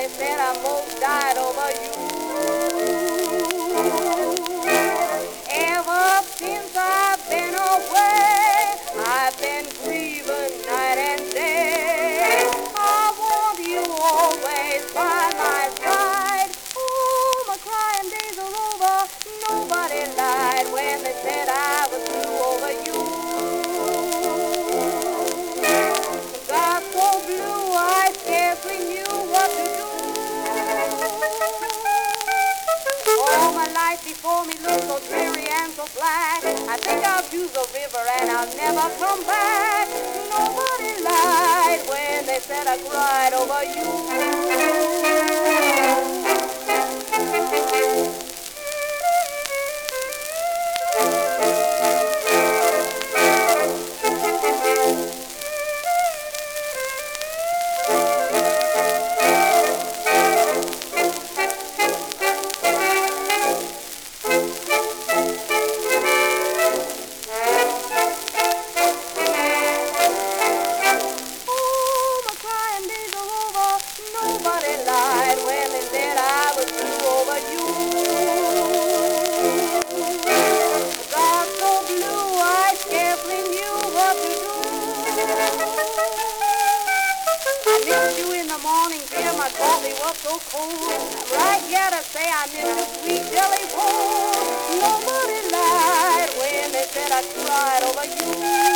said I most died over you. Ever since I've been away, I've been grieving night and day. I want you always by my side. Oh, my crying days are over. Nobody lied when they said I was through over you. Got so blue I scarcely knew what to do. All my life before me looked so dreary and so black. I think I'll choose the river and I'll never come back. Nobody lied when they said I cried over you. Nobody lied when they said I was through over you. Got so blue I scarcely knew what to do. I missed you in the morning, dear, my coffee was so cold. I'm right here to say I miss your sweet jelly roll. Nobody lied when they said I cried over you.